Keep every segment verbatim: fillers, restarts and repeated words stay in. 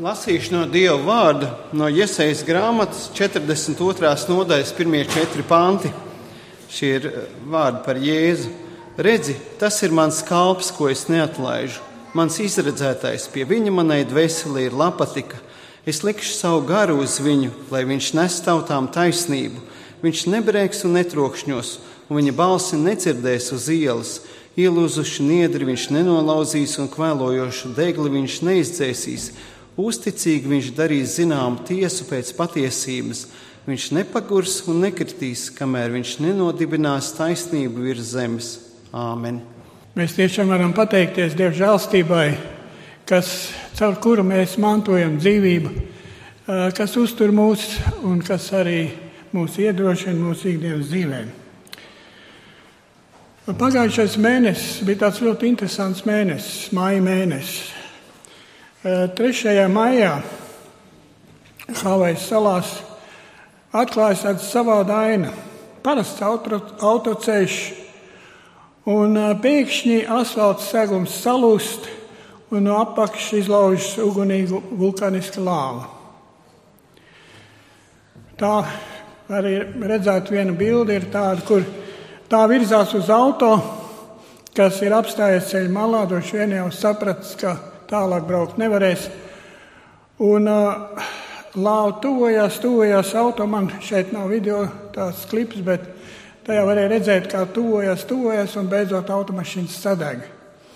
Lasīšu no Dieva vārda, no Jesajas grāmatas četrdesmit otrās nodaļas pirmie četri panti. Šie ir vārdi par Jēzu. Redzi, tas ir mans kalps, ko es neatlaižu. Mans izredzētais, pie viņa manai dvēselē ir lapatika. Es likšu savu garu uz viņu, lai viņš nes tautām taisnību. Viņš nebrēks un netrokšņos, un viņa balsi nedzirdēs uz ielas. Ielūzušu niedri viņš nenolauzīs un kvēlojošu degli viņš neizdzēsīs. Uzticīgi viņš darīs zināmu tiesu pēc patiesības. Viņš nepagurs un nekritīs, kamēr viņš nenodibinās taisnību virs zemes. Āmen. Mēs tiešām varam pateikties Dieva žēlstībai, kas, caur kuru mēs mantojam dzīvību, kas uztur mūs un kas arī mūs iedrošina mūsu ikdienas dzīvēm. Pagājušais mēnesis bija tāds ļoti interesants mēnesis, māja mēnesis. trešajā maijā Havājas salās atklājas tāda savāda aina. Parasts auto, autoceļš, un pēkšņi asfalta segums salūst, un no apakšas izlaužas ugunīga vulkāniska lāva. Tā arī redzēt viena bilde ir tāda, kur tā virzās uz auto, kas ir apstājies ceļa malā, droši vien jau sapratis, ka tālāk braukt nevarēs. Un uh, lāva tuvojās, tuvojās auto. Man šeit nav video tāds klips, bet tajā varēja redzēt, kā tuvojās, tuvojās un beidzot automašīnas sadega.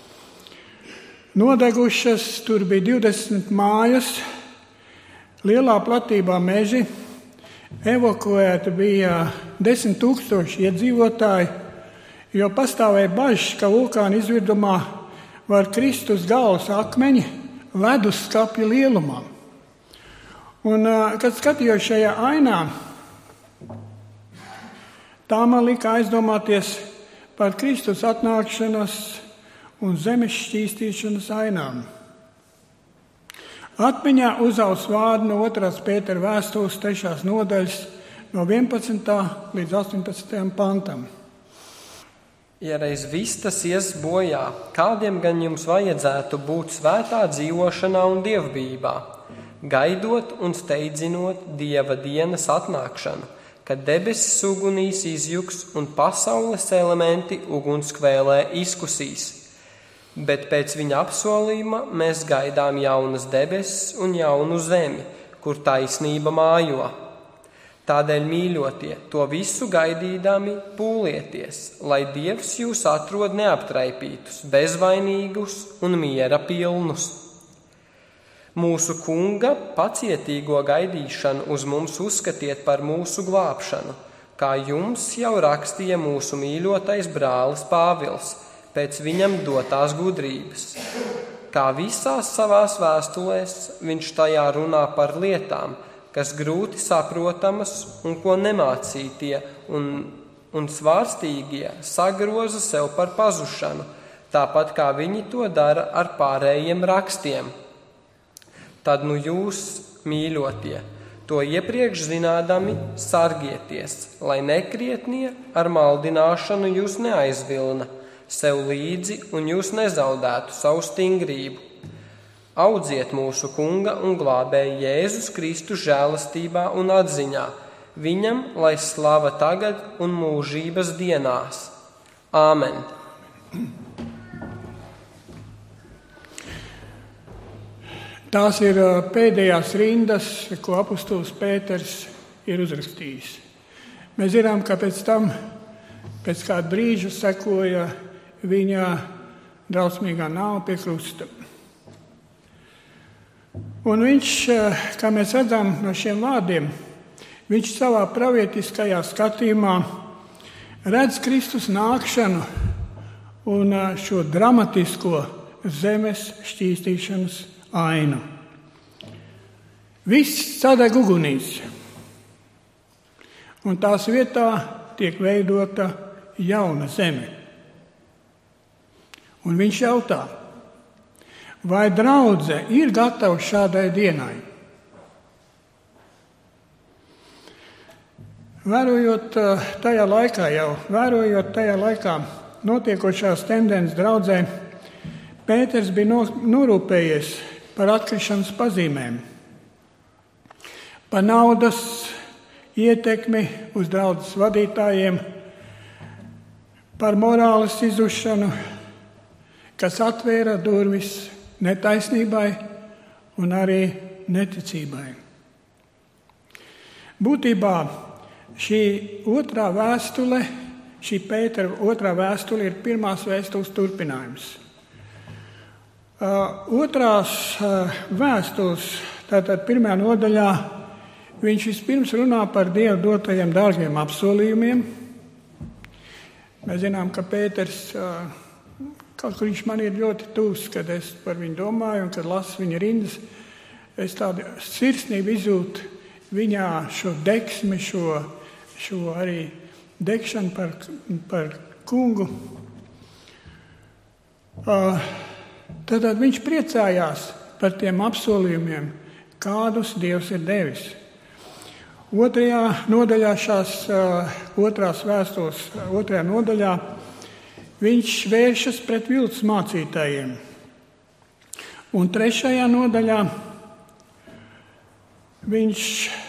Nodegušas, tur bija divdesmit mājas, lielā platībā meži, evakuēti bija desmit tūkstoši iedzīvotāji, jo pastāvēja bažas, ka vulkāna izvirdumā var krist uz galvas akmeņi leduskapja lielumā. Un, kad skatījos šajā ainā, tā man lika aizdomāties par Kristus atnākšanas un zemes šķīstīšanas ainām. Atmiņā uzaus vārdi no otrās Pētera vēstules trešās nodaļas no vienpadsmitā līdz astoņpadsmitajam pantam. Ja reiz viss tas ies bojā, kādiem gan jums vajadzētu būt svētā dzīvošanā un dievbijībā, gaidot un steidzinot Dieva dienas atnākšanu, kad debesis ugunīs izjuks un pasaules elementi ugunskvēlē izkusīs. Bet pēc viņa apsolījuma mēs gaidām jaunas debesis un jaunu zemi, kur taisnība mājo. Tādēļ, mīļotie, to visu gaidīdami pūlieties, lai Dievs jūs atrod neaptraipītus, bezvainīgus un miera pilnus. Mūsu Kunga pacietīgo gaidīšanu uz mums uzskatiet par mūsu glābšanu, kā jums jau rakstīja mūsu mīļotais brālis Pāvils, pēc viņam dotās gudrības. Kā visās savās vēstulēs viņš tajā runā par lietām, kas grūti saprotamas un ko nemācītie un, un svārstīgie sagroza sev par pazušanu, tāpat kā viņi to dara ar pārējiem rakstiem. Tad nu jūs, mīļotie, to iepriekš zinādami sargieties, lai nekrietnie ar maldināšanu jūs neaizvilna sev līdzi un jūs nezaudētu savu stingrību. Audziet mūsu Kunga un glābēja Jēzus Kristus žēlastībā un atziņā. Viņam, lai slava tagad un mūžības dienās. Āmen. Tās ir pēdējās rindas, ko apustulis Pēters ir uzrakstījis. Mēs zinām, ka pēc tam, pēc kāda brīža sekoja viņa drausmīgā nāve pie krusta. Un viņš, kā mēs redzam no šiem vārdiem, viņš savā pravietiskajā skatījumā redz Kristus nākšanu un šo dramatisko zemes šķīstīšanas ainu. Viss sadeg ugunīs, un tās vietā tiek veidota jauna zeme. Un viņš jautā, vai draudze ir gatava šādai dienai? Vērojot tajā laikā jau, vērojot tajā laikā notiekošās tendences draudzē, Pēters bija norūpējies, par atkrišanas pazīmēm, par naudas ietekmi uz draudzes vadītājiem, par morāles izušanu, kas atvēra durvis netaisnībai un arī neticībai. Būtībā šī otrā vēstule, šī Pētera otrā vēstule ir pirmās vēstules turpinājums. Uh, otrās uh, vēstules, tātad pirmajā nodaļā, viņš vispirms runā par Dievu dotajiem dārgiem apsolījumiem. Mēs zinām, ka Pēters, uh, kaut kur viņš man ir ļoti tūs, kad es par viņu domāju un kad lasu viņa rindas, es tādu sirsnību izjūtu viņā šo deksmi, šo, šo arī degšanu par, par kungu. Uh, Tātad viņš priecājās par tiem apsolījumiem, kādus Dievs ir devis. Otrajā nodaļā šās uh, otrās vēstules, otrajā nodaļā, viņš vēršas pret viltus mācītājiem. Un trešajā nodaļā viņš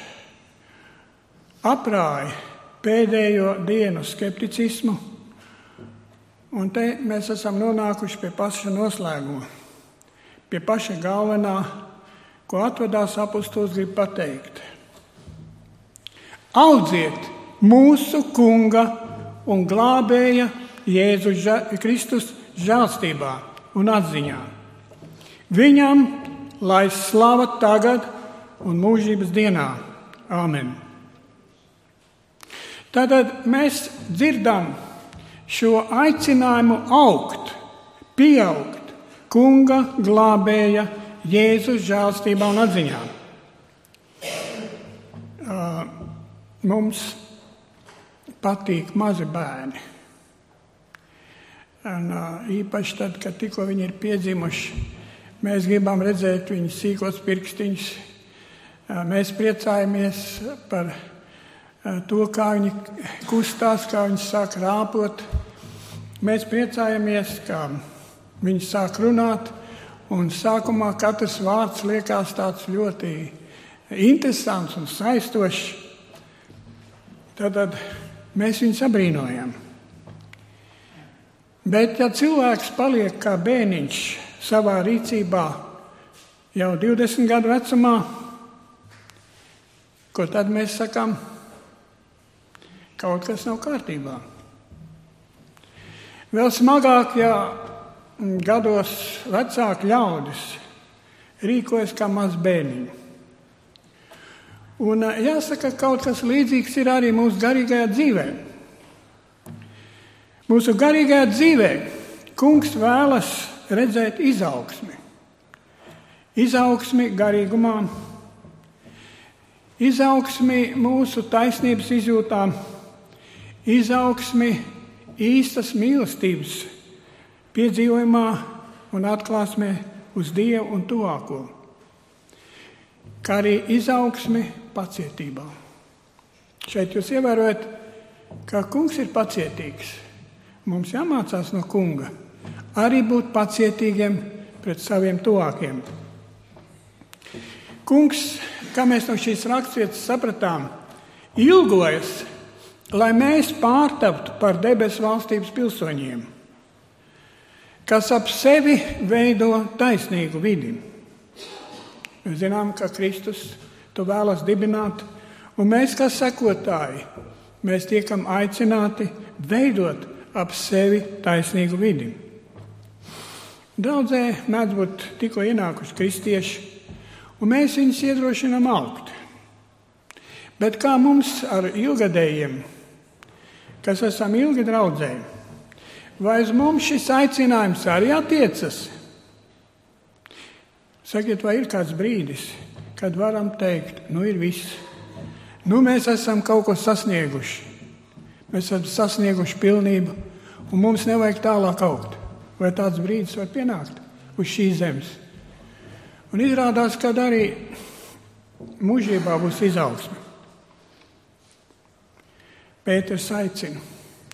aprāja pēdējo dienu skepticismu. Un te mēs esam nonākuši pie paša noslēguma, pie paša galvenā, ko atvadās apustulis grib pateikt. Audziet mūsu kunga un glābēja Jēzus Kristus žēlstībā un atziņā. Viņam lai slava tagad un mūžības dienā. Āmen. Tātad mēs dzirdam šo aicinājumu augt, pieaugt kunga glābēja Jēzus žēlstībā un atziņā. Uh, mums patīk mazi bērni. Un, uh, īpaši tad, kad tikko viņi ir piedzimuši, mēs gribam redzēt viņu sīkos pirkstiņus. Uh, mēs priecājamies par to, kā viņi kustās, kā viņi sāk rāpot. Mēs priecājamies, kā viņi sāk runāt, un sākumā katrs vārds liekas tāds ļoti interesants un saistošs. Tad mēs viņus abrīnojam. Bet, ja cilvēks paliek kā bērniņš savā rīcībā jau divdesmit gadu vecumā, ko tad mēs sakām? Kaut kas nav kārtībā. Vēl smagāk, ja gados vecāki ļaudis rīkojas kā maz bērniņi. Un jāsaka, kaut kas līdzīgs ir arī mūsu garīgajā dzīvē. Mūsu garīgajā dzīvē kungs vēlas redzēt izaugsmi. Izaugsmi garīgumā, izaugsmi mūsu taisnības izjūtām, izaugsmi īstas mīlestības piedzīvojumā un atklāsmē uz Dievu un tuvāko, kā arī izaugsmi pacietībā. Šeit jūs ievērojat, ka kungs ir pacietīgs. Mums jāmācās no kunga arī būt pacietīgiem pret saviem tuvākiem. Kungs, kā mēs no šīs raksturvietas sapratām, ilgojas, lai mēs pārtaptu par debesu valstības pilsoņiem, kas ap sevi veido taisnīgu vidi. Mēs zinām, ka Kristus to vēlas dibināt, un mēs, kā sekotāji, mēs tiekam aicināti veidot ap sevi taisnīgu vidi. Draudzē mēdz būt tikko ienākuši kristieši, un mēs viņus iedrošinām augt. Bet kā mums ar ilgadējiem, kas esam ilgi draudzē, vai uz mums šis aicinājums arī attiecas? Sakiet, vai ir kāds brīdis, kad varam teikt, nu ir viss. Nu mēs esam kaut ko sasnieguši. Mēs esam sasnieguši pilnību, un mums nevajag tālāk augt. Vai tāds brīdis var pienākt uz šīs zemes? Un izrādās, ka arī mūžībā būs izaugsme. Pēters aicina,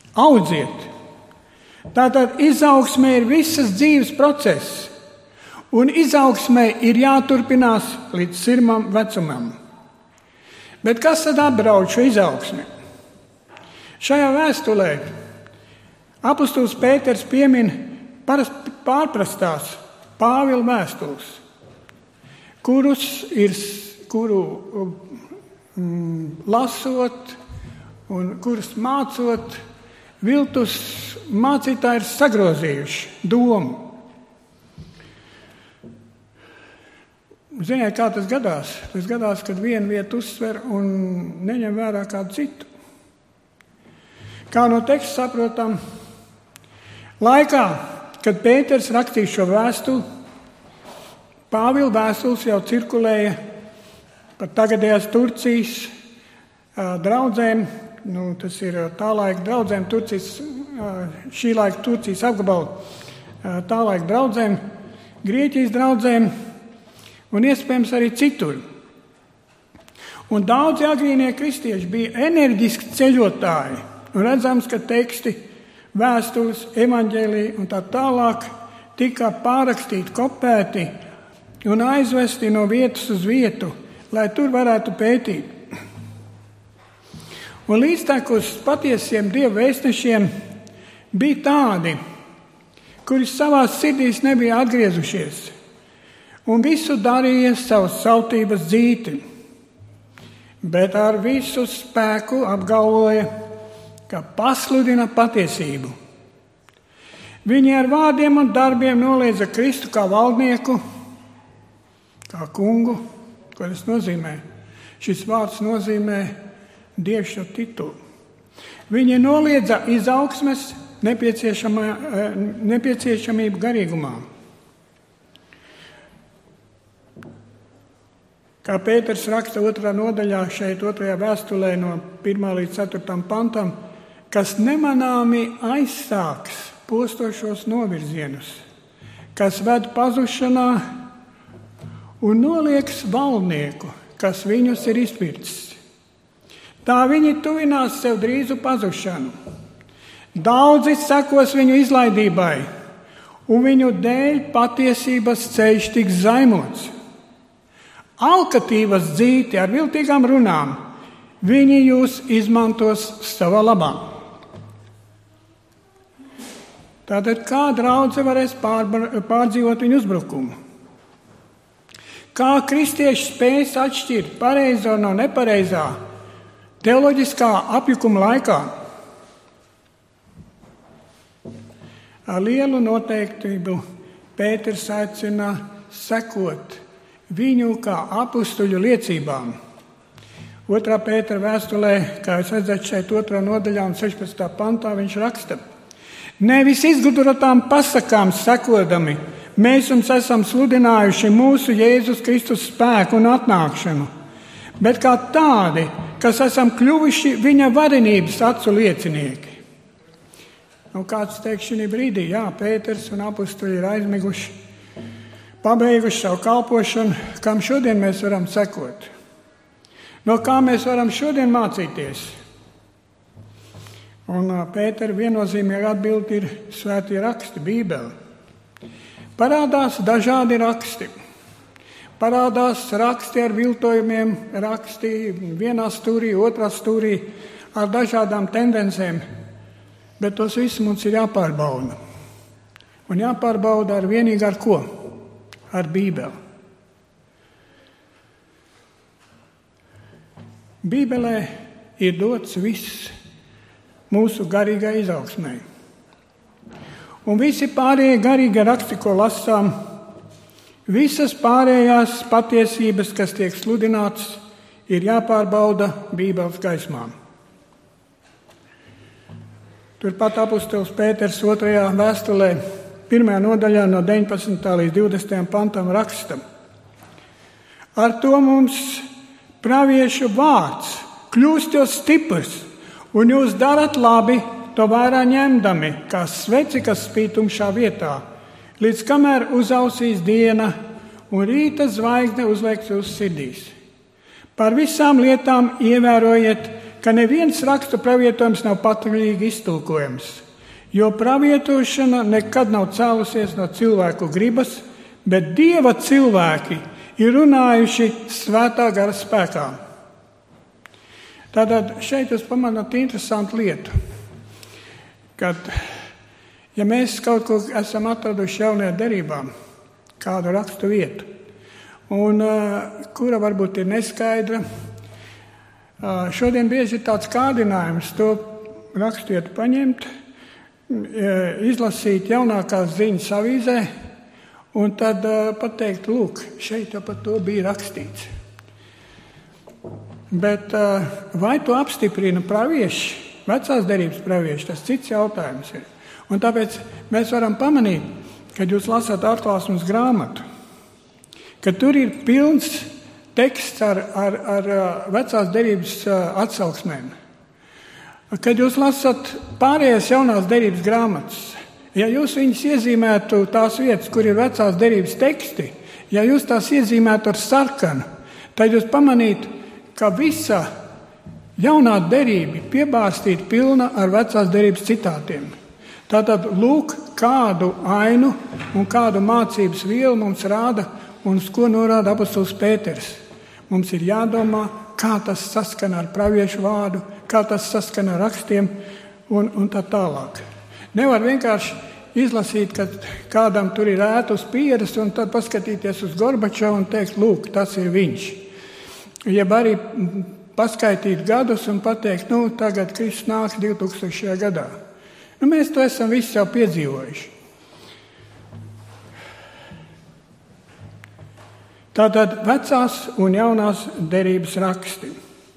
audziet. Tātad izaugsme ir visas dzīves process. un izaugsmē ir jāturpinās līdz sirmam vecumam. Bet kas tad apdraud šo izaugsmi? Šajā vēstulē apustulis Pēters piemin pārprastās Pāvila vēstules, kurus ir, kuru mm, lasot un kurus mācot, viltus mācītāji ir sagrozījuši domu. Ziniet, kā tas gadās? Tas gadās, kad vienu vietu uzsver un neņem vērā kādu citu. Kā no teksta saprotam, laikā, kad Pēters rakstīja šo vēstuli, Pāvila vēstules jau cirkulēja pat tagadējās Turcijas draudzēm, nu, tas ir tā laika draudzēm, Turcijas, šī laika Turcijas apgabalu tā laika draudzēm, Grieķijas draudzēm un iespējams arī citur. Un daudzi agrīnie kristieši bija enerģiski ceļotāji, un redzams, ka teksti, vēstules, evaņģēliji un tā tālāk tika pārakstīti, kopēti un aizvesti no vietas uz vietu, lai tur varētu pētīt. Un līdztekus patiesiem Dieva vēstnešiem bija tādi, kuri savās sirdīs nebija atgriezušies un visu darīja savas sautības dzīti, bet ar visu spēku apgalvoja, ka pasludina patiesību. Viņi ar vārdiem un darbiem noliedza Kristu kā valdnieku, kā kungu. Ko tas nozīmē? Šis vārds nozīmē dievšķo titulu. Viņi noliedza izaugsmes nepieciešamību garīgumā. Kā Pēters raksta otrā nodaļā, šeit otrajā vēstulē no pirmā līdz ceturtam pantam, kas nemanāmi aizsāks postošos novirzienus, kas ved pazušanā un nolieks valdnieku, kas viņus ir izpircis. Tā viņi tuvinās sev drīzu pazušanu. Daudzi sekos viņu izlaidībai, un viņu dēļ patiesības ceļš tiks zaimots. Alkatības dzīti ar viltīgām runām viņi jūs izmantos savā labā. Tātad kā draudze varēs pārdzīvot viņu uzbrukumu? Kā kristieši spējas atšķirt pareizo no nepareizā teoloģiskā apjukuma laikā? Ar lielu noteiktību Pēters aicina sekot viņu kā apustuļu liecībām. Otrā Pētera vēstulē, kā jūs redzat šeit otrā nodaļā un sešpadsmitā pantā, viņš raksta: nevis izgudrotām pasakām sekodami, mēs jums esam sludinājuši mūsu Jēzus Kristus spēku un atnākšanu, bet kā tādi, kas esam kļuvuši viņa varenības acu liecinieki. Nu, kāds teiks šī brīdī, jā, Pēters un apustuļi ir aizmiguši, pabeiguši savu kalpošanu, kam šodien mēs varam sekot. No kā mēs varam šodien mācīties? Un Pētera viennozīmīga atbilde ir svētie raksti, Bībele. Parādās dažādi raksti. Parādās raksti ar viltojumiem, raksti vienā stūrī, otrā stūrī, ar dažādām tendencēm. Bet tos visus mums ir jāpārbauda. Un jāpārbauda ar vienīgi ar ko? Ar Bībeli. Bībelē ir dots viss mūsu garīgai izaugsmai. Un visi pārējie garīgie raksti, ko lasām, visas pārējās patiesības, kas tiek sludināts, ir jāpārbauda Bībeles gaismā. Turpat apustulis Pēters otrajā vēstulē, pirmajā nodaļā no deviņpadsmitā līdz divdesmitajam pantam raksta: ar to mums praviešu vārds kļūst jau stiprs, un jūs darat labi, to vērā ņemdami, kā sveci, kas spīd tumšā vietā, līdz kamēr uzausīs diena un rīta zvaigzne uzlieks uz sirdīs. Par visām lietām ievērojiet, ka neviens rakstu pravietojums nav patvaļīgi iztulkojams, jo pravietošana nekad nav cēlusies no cilvēku gribas, bet Dieva cilvēki ir runājuši Svētā gara spēkā. Tātad šeit jūs pamanāt interesantu lietu, kad, ja mēs kaut ko esam atraduši jaunajā derībā, kādu rakstu vietu, un uh, kura varbūt ir neskaidra, uh, šodien bieži ir tāds kārdinājums to rakstietu paņemt, izlasīt jaunākās ziņas avīzē un tad uh, pateikt, lūk, šeit jau par to bija rakstīts. Bet uh, vai to apstiprina pravieši, vecās derības pravieši, tas cits jautājums ir. Un tāpēc mēs varam pamanīt, kad jūs lasāt atklāsmes grāmatu, ka tur ir pilns teksts ar, ar, ar vecās derības uh, atsauksmēm. Kad jūs lasat pārējās jaunās derības grāmatas, ja jūs viņus iezīmētu tās vietas, kur ir vecās derības teksti, ja jūs tās iezīmētu ar sarkanu, tad jūs pamanītu, ka visa jaunā derība piebārstīta pilna ar vecās derības citātiem. Tātad lūk, kādu ainu un kādu mācības vielu mums rāda un uz ko norāda apostols Pēters. Mums ir jādomā, kā tas saskana ar praviešu vārdu, kā tas saskana ar rakstiem un, un tā tālāk. Nevar vienkārši izlasīt, ka kādam tur ir ēta uz pieres un tad paskatīties uz Gorbačovu un teikt, lūk, tas ir viņš. Jeb arī paskaitīt gadus un pateikt, nu, tagad Kristus nāks divtūkstošajā gadā. Nu, mēs to esam visi jau piedzīvojuši. Tātad vecās un jaunās derības raksti.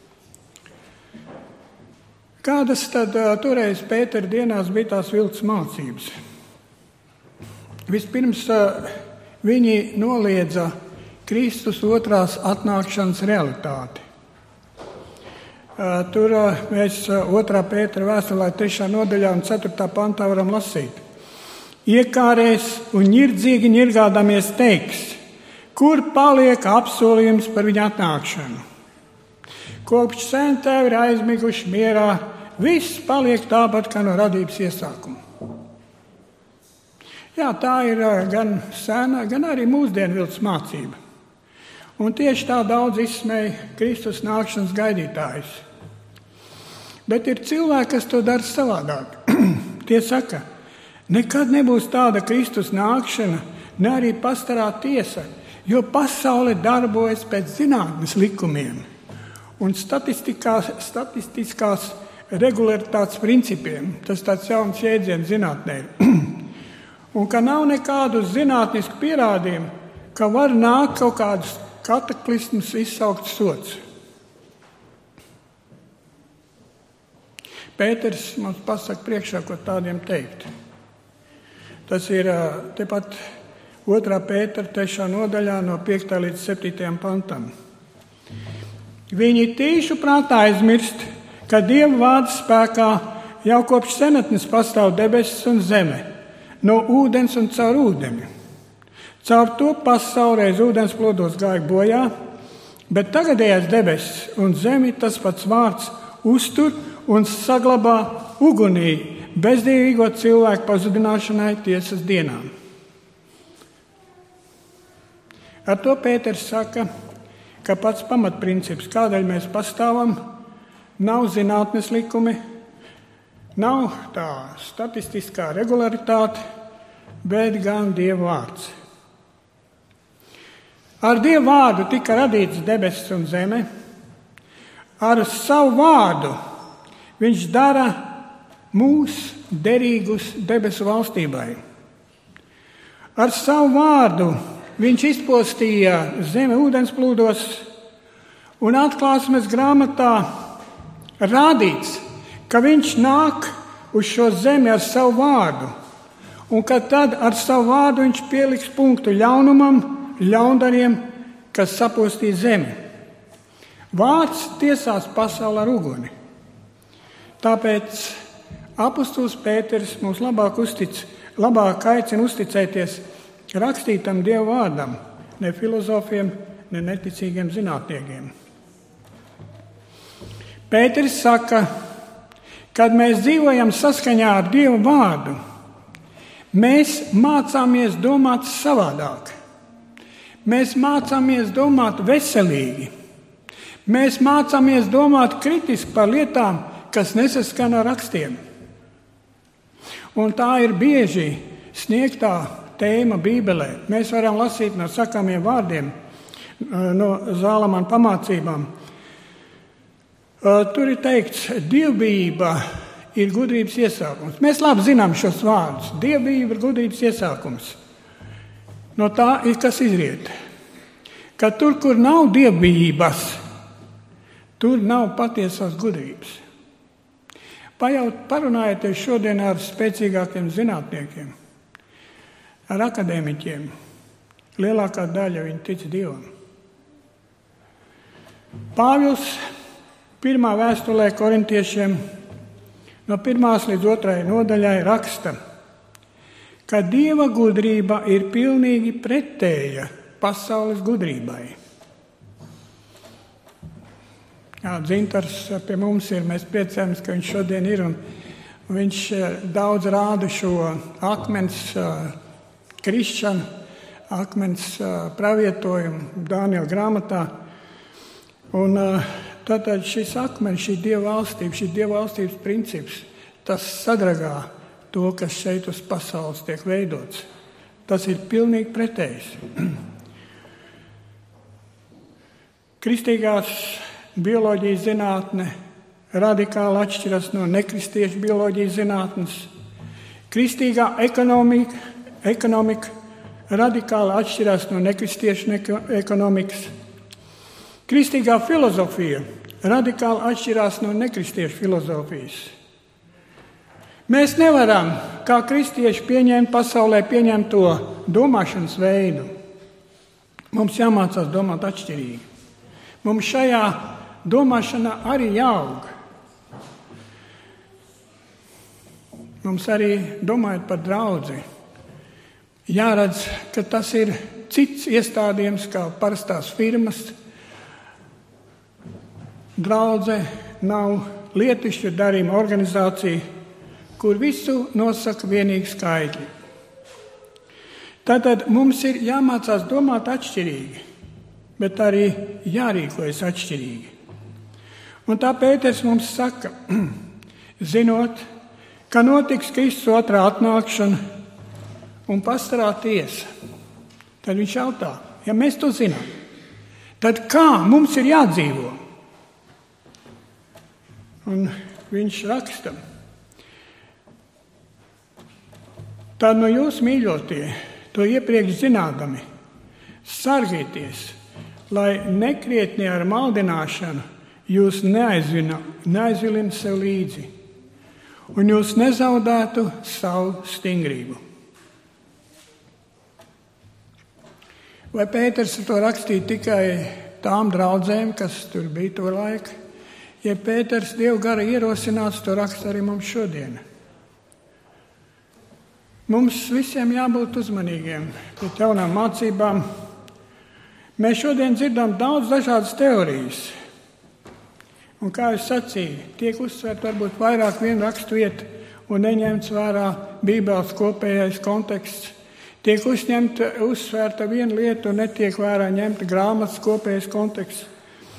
Kādas tad uh, toreiz Pētera dienās bija tās viltus mācības? Vispirms uh, viņi noliedza Kristus otrās atnākšanas realitāti. Uh, tur uh, mēs uh, otrā Pētera vēstulē trešā nodaļā un ceturtā pantā varam lasīt. Iekārēs un ņirdzīgi ņirgādamies teiks, kur paliek apsolījums par viņa atnākšanu. Kopš sen tevi ir aizmiguši mierā, viss paliek tāpat kā no radības iesākuma. Jā, tā ir gan sena, gan arī mūsdienu viltus mācība. Un tieši tā daudz izsmēja Kristus nākšanas gaidītājus. Bet ir cilvēki, kas to dara savādāk. Tie saka, nekad nebūs tāda Kristus nākšana, ne arī pastarā tiesa, jo pasaule darbojas pēc zinātnes likumiem un statistiskās, statistiskās regularitātes principiem. Tas tāds jauns jēdziens zinātnē ir. Un ka nav nekādu zinātnisku pierādījumu, ka var nākt kaut kādus kataklizmus izsaukt sots. Pēters mums pasaka priekšā, ko tādiem teikt. Tas ir tepat otrā Pētera trešā nodaļā no piektā līdz septītajam pantam. Viņi tīšu prātā aizmirst, ka Dieva vārda spēkā jau kopš senatnes pastāv debesis un zeme, no ūdens un caur ūdeni. Caur to pasauli reiz ūdens plodos gāja bojā, bet tagadējais debesis un zemi tas pats vārds uztur un saglabā ugunī bezdīvīgo cilvēku pazudināšanai tiesas dienām. Ar to Pēters saka, ka pats pamatprincips, kādēļ mēs pastāvam, nav zinātnes likumi, nav tā statistiskā regularitāte, bet gan Dieva vārds. Ar Dieva vārdu tika radīts debesis un zeme. Ar savu vārdu viņš dara mūs derīgus debesu valstībai. Ar savu vārdu viņš izpostīja zemi ūdensplūdos un atklāsmes grāmatā rādīts, ka viņš nāk uz šo zemi ar savu vārdu un ka tad ar savu vārdu viņš pieliks punktu ļaunumam, ļaundariem, kas sapostīs zemi. Vārds tiesās pasauli ar uguni. Tāpēc apostols Pēters mums labāk, uztic, labāk aicina uzticēties rakstītam Dieva vārdam, ne filozofiem, ne neticīgiem zinātniekiem. Pēteris saka, kad mēs dzīvojam saskaņā ar Dieva vārdu, mēs mācāmies domāt savādāk. Mēs mācāmies domāt veselīgi. Mēs mācāmies domāt kritiski par lietām, kas nesaskan ar rakstiem. Un tā ir bieži sniegtā tēma Bībelē. Mēs varam lasīt no sakāmiem vārdiem, no Zālamana pamācībām. Tur ir teikts, dievbijība ir gudrības iesākums. Mēs labi zinām šos vārdus. Dievbijība ir gudrības iesākums. No tā ir kas izriet. Ka tur, kur nav dievbijības, tur nav patiesās gudrības. Pajaut, parunājieties šodien ar spēcīgākiem zinātniekiem, ar akadēmiķiem. Lielākā daļa viņi tic Dievam. Pāvils pirmā vēstulē korintiešiem no pirmās līdz otrajai nodaļai raksta, ka Dieva gudrība ir pilnīgi pretēja pasaules gudrībai. Jā, Dzintars pie mums ir, mēs priecājamies, ka viņš šodien ir, un viņš daudz rāda šo akmens krišanu, akmens pravietojumu Dāniela grāmatā. Un tātad šis akmens, šī Dieva valstība, šī Dieva valstības princips, tas sadragā to, kas šeit uz pasaules tiek veidots. Tas ir pilnīgi pretējs. Kristīgās bioloģijas zinātne radikāli atšķiras no nekristiešu bioloģijas zinātnes. Kristīgā ekonomika, ekonomika radikāli atšķirās no nekristiešu ekonomikas. Kristīgā filozofija radikāli atšķirās no nekristiešu filozofijas. Mēs nevaram, kā kristieši, pieņemt pasaulē pieņemto domāšanas veidu. Mums jāmācās domāt atšķirīgi. Mums šajā domāšanā arī jāaug. Mums arī, domājot par draudzi, jāredz, ka tas ir cits iestādījums kā parastās firmas. Draudze nav lietišķu darījuma organizācija, kur visu nosaka vienīgi skaitļi. Tātad mums ir jāmācās domāt atšķirīgi, bet arī jārīkojas atšķirīgi. Un tā Pēters mums saka, zinot, ka notiks Kristus otrā atnākšana un pastarā tiesa, tad viņš jautā, ja mēs to zinām, tad kā mums ir jādzīvo? Un viņš raksta, tad no jūs mīļotie, to iepriekš zinādami, sargieties, lai nekrietni ar maldināšanu jūs neaizvilina sev līdzi, un jūs nezaudētu savu stingrību. Vai Pēters to rakstīja tikai tām draudzēm, kas tur bija to laiku? Ja Pēters Dieva gara ierosināts, to raksta arī mums šodien. Mums visiem jābūt uzmanīgiem pret jaunām mācībām. Mēs šodien dzirdam daudz dažādas teorijas. Un kā es sacīju, tiek uzsvērt varbūt vairāk vienu raksturvietu un neņemts vērā Bībeles kopējais konteksts. Tiek uzņemta, uzsvērta viena lieta un netiek vērā ņemta grāmatas kopējais konteksts.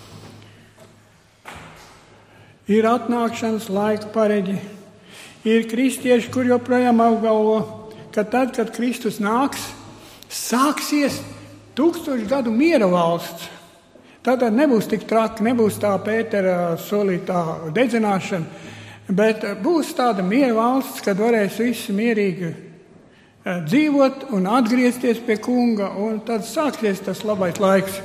Ir atnākšanas laika pareģi. Ir kristieši, kur joprojām apgalvo, ka tad, kad Kristus nāks, sāksies tūkstošu gadu miera valsts. Tātad nebūs tik traki, nebūs tā Pētera solītā dedzināšana, bet būs tāda miera valsts, kad varēs visi mierīgi dzīvot un atgriezties pie kunga, un tad sāksies tas labais laiks.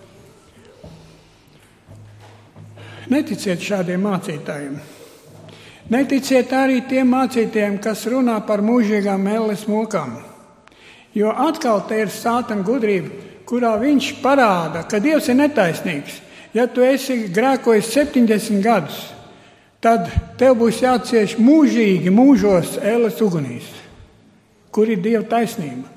Neticiet šādiem mācītājiem. Neticiet arī tiem mācītājiem, kas runā par mūžīgām elles mokām. Jo atkal te ir Sātana gudrība, kurā viņš parāda, ka Dievs ir netaisnīgs. Ja tu esi grēkojis septiņdesmit gadus, tad tev būs jācieš mūžīgi mūžos elles ugunīs. Kur ir Dieva taisnība?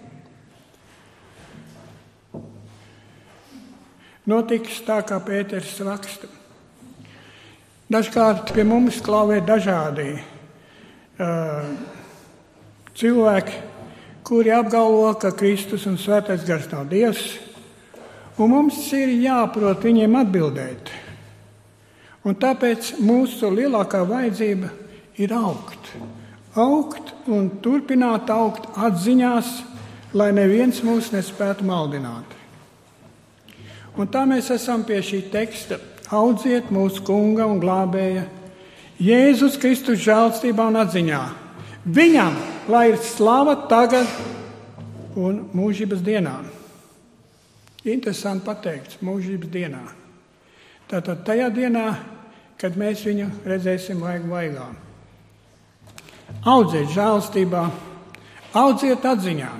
Notiks tā, kā Pēters raksta. Dažkārt pie mums klauvē dažādi uh, cilvēki, kuri apgalvo, ka Kristus un Svētais Gars nav Dievs, Un mums ir jāprot viņiem atbildēt. Un tāpēc mūsu lielākā vajadzība ir augt. Augt un turpināt augt atziņās, lai neviens mūs nespētu maldināt. Un tā mēs esam pie šī teksta. Audziet mūsu kunga un glābēja Jēzus Kristus žēlstībā un atziņā. Viņam, lai ir slava tagad un mūžības dienā. Interesanti pateikts, mūžības dienā. Tātad tajā dienā, kad mēs viņu redzēsim vaigu vaigā. Audziet žēlstībā, audziet atziņā.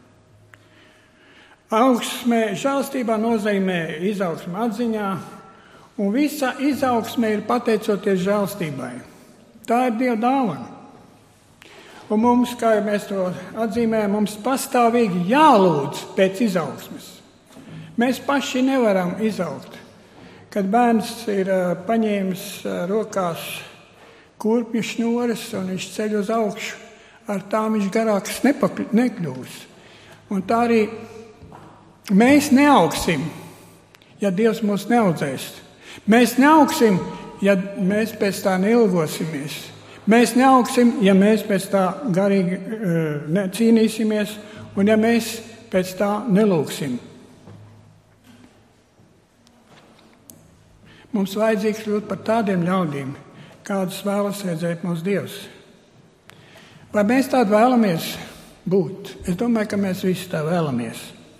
Augsmē žēlstībā nozīmē izaugsme atziņā, un visa izaugsme ir pateicoties žēlstībai. Tā ir Dieva dāvana. Un mums, kā mēs to atzīmējam, mums pastāvīgi jālūdz pēc izaugsmes. Mēs paši nevaram izaugt. Kad bērns ir paņēmis rokās kurpju šņores un viņš ceļ uz augšu, ar tām viņš garāks nekļūs. Un tā arī mēs neaugsim, ja Dievs mūs neaudzēs. Mēs neaugsim, ja mēs pēc tā neilgosimies. Mēs neaugsim, ja mēs pēc tā garīgi uh, cīnīsimies un ja mēs pēc tā nelūksim. Mums vajadzīgs kļūt par tādiem ļaudīm, kādus vēlas redzēt mūsu Dievs. Vai mēs tādu vēlamies būt? Es domāju, ka mēs visi tā vēlamies.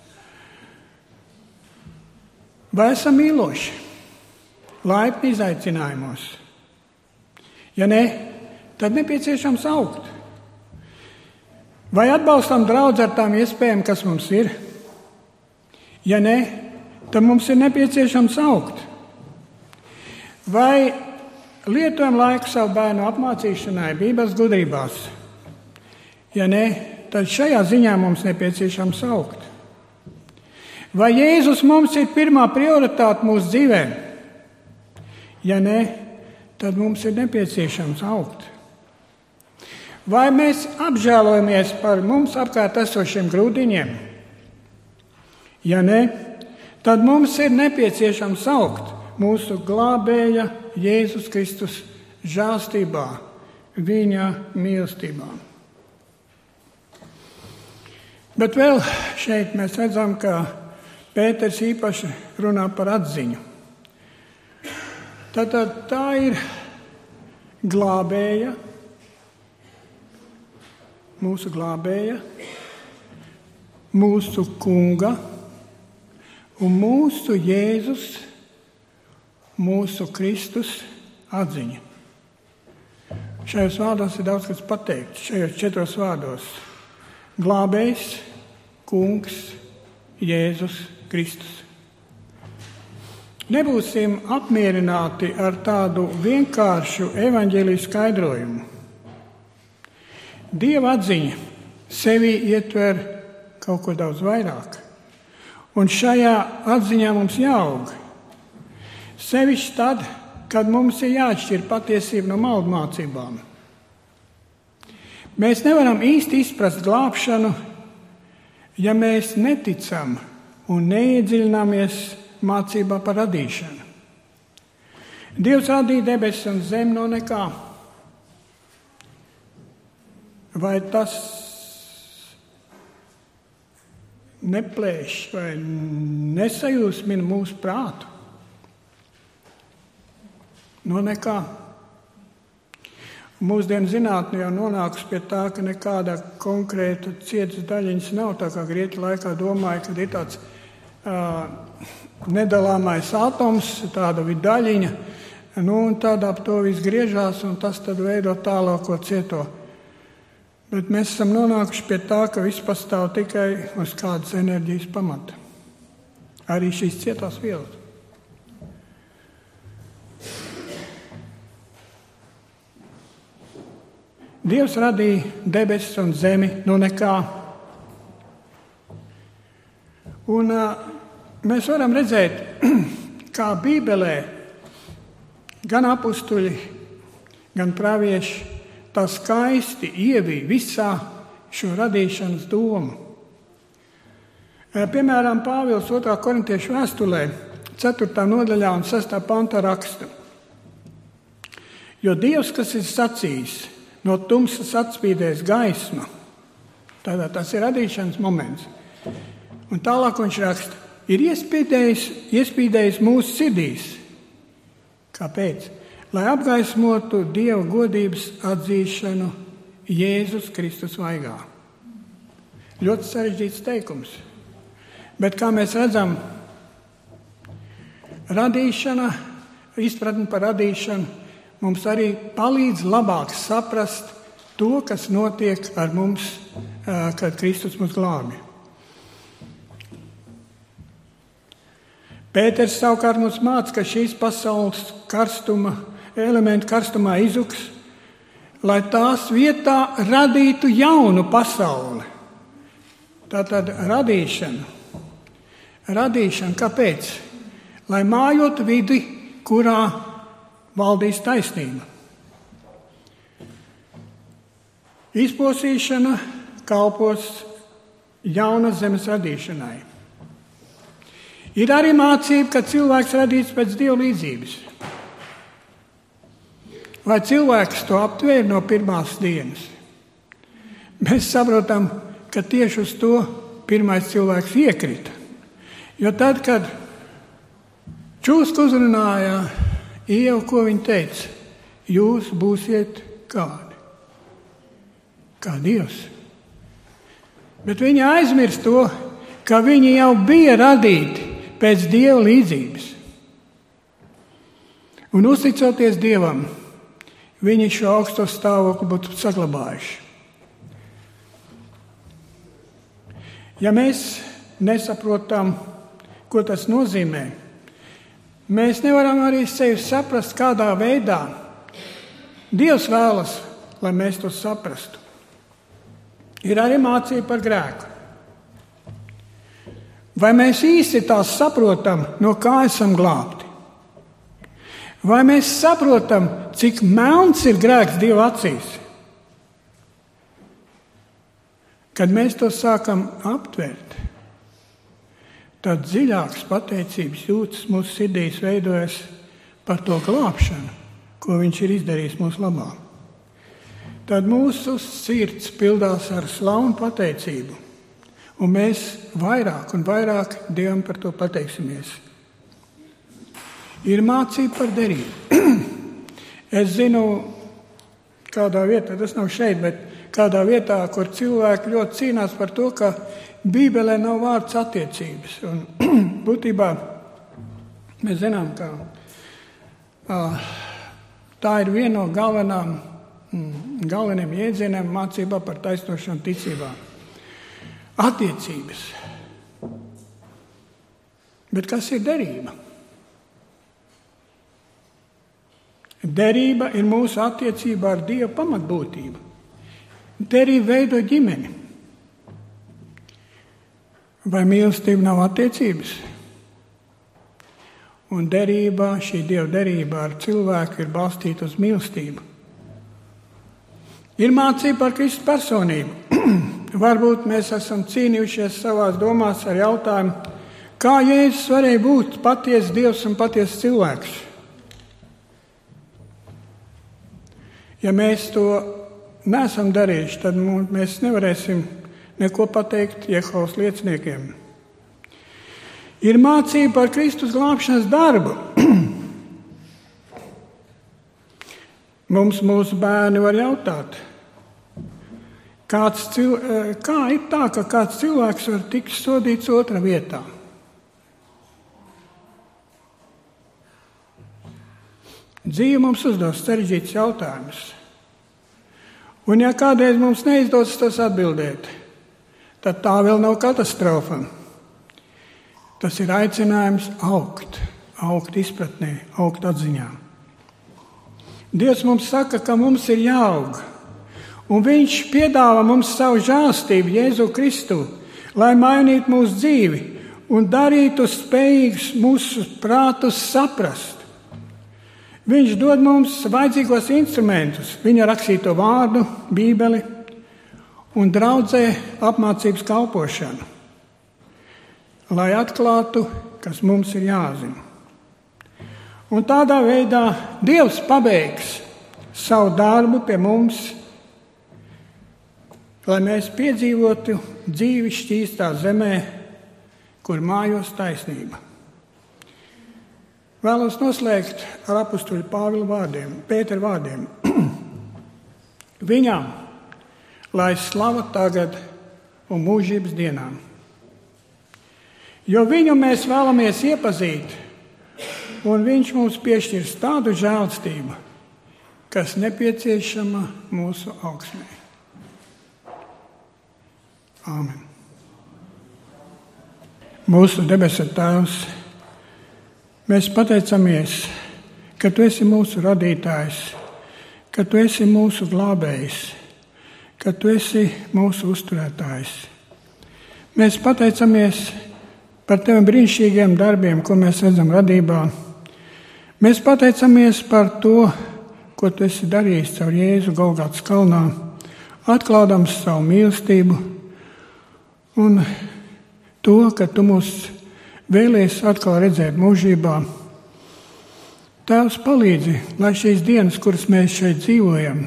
Vai esam mīloši? Laipni izaicinājumos? Ja ne, tad nepieciešams augt. Vai atbalstam draudzi ar tām iespējām, kas mums ir? Ja ne, tad mums ir nepieciešams augt. Vai lietojam laiku savu bērnu apmācīšanai, Bībeles gudrībās? Ja ne, tad šajā ziņā mums nepieciešams augt. Vai Jēzus mums ir pirmā prioritāte mūsu dzīvēm? Ja ne, tad mums ir nepieciešams augt. Vai mēs apžēlojamies par mums apkārt esošiem grūdiņiem? Ja ne, tad mums ir nepieciešams augt mūsu glābēja Jēzus Kristus žēlstībā, viņa mīlestībā. Bet vēl šeit mēs redzam, ka Pēters īpaši runā par atziņu. Tātad tā ir glābēja, mūsu glābēja, mūsu kunga un mūsu Jēzus, mūsu Kristus atziņa. Šajos vārdos ir daudz kas pateikts, šajos četros vārdos. Glābējs, kungs, Jēzus Kristus. Nebūsim apmierināti ar tādu vienkāršu evaņģēliju skaidrojumu. Dieva atziņa sevī ietver kaut ko daudz vairāk. Un šajā atziņā mums jāaug. Sevišķi tad, kad mums ir jāatšķir patiesība no maldu mācībām. Mēs nevaram īsti izprast glābšanu, ja mēs neticam un neiedziļināmies mācībā par radīšanu. Dievs radīja debesis un zemi no nekā. Vai tas neplēš vai nesajūsmina mūsu prātu? No nekā. Mūsdienu zinātne jau nonākusi pie tā, ka nekāda konkrēta cietas daļiņas nav, tā kā grieķu laikā domāja, ka ir tāds uh, nedalāmais atoms, tāda daļiņa, nu, un tādā ap to viss griežās, un tas tad veido tālāko cieto. Bet mēs esam nonākuši pie tā, ka viss pastāv tikai uz kādas enerģijas pamata. Arī šīs cietās vielas. Dievs radīja debesis un zemi no nekā. Un uh, mēs varam redzēt, kā Bībelē gan apustuļi, gan pravieši tā skaisti ievīja visā šo radīšanas domu. Piemēram, Pāvils otrā korintiešu vēstulē, ceturtā nodaļā un sestā pantā raksta. Jo Dievs, kas ir sacījis, no tumsas atspīdēs gaisma, tādā tas ir radīšanas moments. Un tālāk viņš raksta, ir iespīdējis, iespīdējis mūsu sirdīs. Kāpēc? Lai apgaismotu Dieva godības atzīšanu Jēzus Kristus vaigā. Ļoti sarežģīts teikums. Bet, kā mēs redzam, radīšana, izpratne par radīšanu mums arī palīdz labāk saprast to, kas notiek ar mums, kad Kristus mūs glābi. Pēters savukārt mums māca, ka šīs pasaules karstuma, elementi karstumā izuks, lai tās vietā radītu jaunu pasauli. Tātad radīšana. Radīšana, kāpēc? Lai mājotu vidi, kurā valdīs taisnība. Izposīšana kalpos jaunas zemes radīšanai. Ir arī mācība, ka cilvēks radīts pēc Dieva līdzības. Vai cilvēks to aptvēra no pirmās dienas? Mēs saprotam, ka tieši uz to pirmais cilvēks iekrita. Jo tad, kad Čūska uzrunāja Ievu, ko viņa teica? Jūs būsiet kādi? Kā Dievs. Bet viņa aizmirst to, ka viņi jau bija radīti pēc Dieva līdzības. Un uzticoties Dievam, viņi šo augsto stāvokli būtu saglabājuši. Ja mēs nesaprotam, ko tas nozīmē, mēs nevaram arī sevi saprast, kādā veidā Dievs vēlas, lai mēs to saprastu. Ir arī mācība par grēku. Vai mēs īsti tās saprotam, no kā esam glābti? Vai mēs saprotam, cik melns ir grēks Dieva acīs? Kad mēs to sākam aptvert, tad dziļākas pateicības jūtas mūsu sirdīs veidojas par to glābšanu, ko viņš ir izdarījis mūsu labā. Tad mūsu sirds pildās ar slavu un pateicību, un mēs vairāk un vairāk Dievam par to pateiksimies. Ir mācība par derību. Es zinu, kādā vietā, tas nav šeit, bet kādā vietā, kur cilvēki ļoti cīnās par to, ka Bībelē nav vārds attiecības. Un būtībā mēs zinām, ka uh, tā ir viena no galvenām, mm, galveniem jēdzieniem mācībā par taisnošanu ticībā. Attiecības. Bet kas ir derība? Derība ir mūsu attiecībā ar Dievu pamatbūtību. Derība veido ģimeni. Vai mīlestība nav attiecības? Un derība, šī Dieva derība ar cilvēku ir balstīta uz mīlestību. Ir mācība par Kristus personību. Varbūt mēs esam cīnījušies savās domās ar jautājumu, kā Jēzus varēja būt patiesa Dievs un patiesa cilvēks. Ja mēs to neesam darījuši, tad mēs nevarēsim neko pateikt Jehovas lieciniekiem. Ir mācība par Kristus glābšanas darbu. Mums mūsu bērni var jautāt, kāds cil... kā ir tā, ka kāds cilvēks var tikt sodīts otra vietā? Dzīve mums uzdos sarežģīts jautājums. Un ja kādreiz mums neizdodas tos atbildēt, tad tā vēl nav katastrofa. Tas ir aicinājums augt, augt izpratnē, augt atziņā. Dievs mums saka, ka mums ir jāaug, un viņš piedāvā mums savu žēlstību Jēzu Kristu, lai mainītu mūsu dzīvi un darītu spējīgus mūsu prātus saprast. Viņš dod mums vajadzīgos instrumentus, viņa rakstīto vārdu, Bībeli un draudzē apmācības kalpošanu. lai atklātu, kas mums ir jāzina. Un tādā veidā Dievs pabeigs savu darbu pie mums, lai mēs piedzīvotu dzīvi šķīstā zemē, kur mājos taisnība. Vēlos noslēgt ar apustuļa Pāvila vārdiem, Pētera vārdiem. Viņam, lai slava tagad un mūžības dienām. Jo viņu mēs vēlamies iepazīt, un viņš mums piešķirs tādu žēlstību, kas nepieciešama mūsu augsmē. Āmen. Mūsu debesu Tēvs, mēs pateicamies, ka Tu esi mūsu radītājs, ka Tu esi mūsu glābējs, ka Tu esi mūsu uzturētājs. Mēs pateicamies par Teviem brīnišķīgiem darbiem, ko mēs redzam radībā. Mēs pateicamies par to, ko Tu esi darījis caur Jēzu Golgotas kalnā, atklādams savu mīlestību un to, ka Tu mūs vēlies atkal redzēt mūžībā. Tēvs, palīdzi, lai šīs dienas, kuras mēs šeit dzīvojam,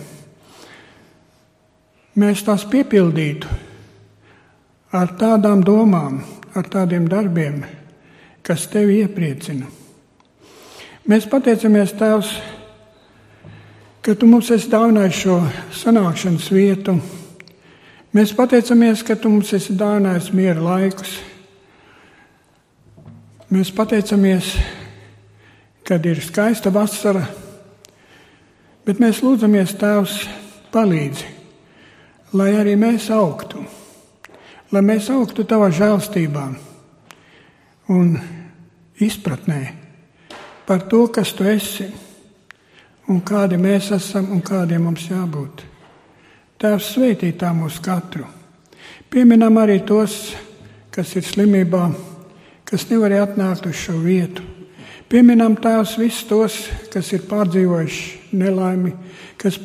mēs tās piepildītu ar tādām domām, ar tādiem darbiem, kas Tevi iepriecina. Mēs pateicamies, Tēvs, ka Tu mums esi dāvinājis šo sanākšanas vietu. Mēs pateicamies, ka Tu mums esi dāvinājis miera laikus. Mēs pateicamies, kad ir skaista vasara, bet mēs lūdzamies, Tēvs, palīdzi, lai arī mēs augtu, lai mēs augtu Tavā žēlstībā un izpratnē par to, kas Tu esi un kādi mēs esam un kādiem mums jābūt. Tēvs, svētī tā mūs katru. Pieminam arī tos, kas ir slimībā, kas nevarēja atnākt uz šo vietu. Pieminam, Tēvs, visus tos, kas ir pārdzīvojuši nelaimi, kas,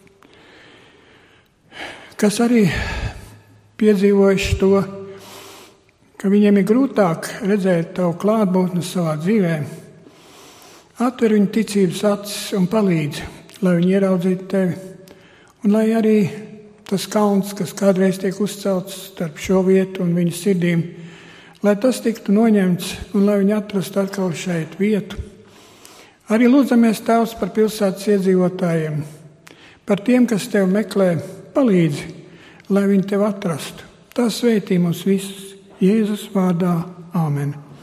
kas arī piedzīvojuši to, ka viņiem ir grūtāk redzēt Tavu klātbūtni savā dzīvē. Atver viņu ticības acis un palīdzi, lai viņi ieraudzītu Tevi. Un lai arī tas kauns, kas kādreiz tiek uzcelts starp šo vietu un viņu sirdīm, lai tas tiktu noņemts un lai viņi atrastu atkal šeit vietu. Arī lūdzamies, Tēvs, par pilsētas iedzīvotājiem, par tiem, kas Tevi meklē, palīdzi, lai viņi Tevi atrastu. Tas svētī mūs visus Jēzus vārdā. Āmen.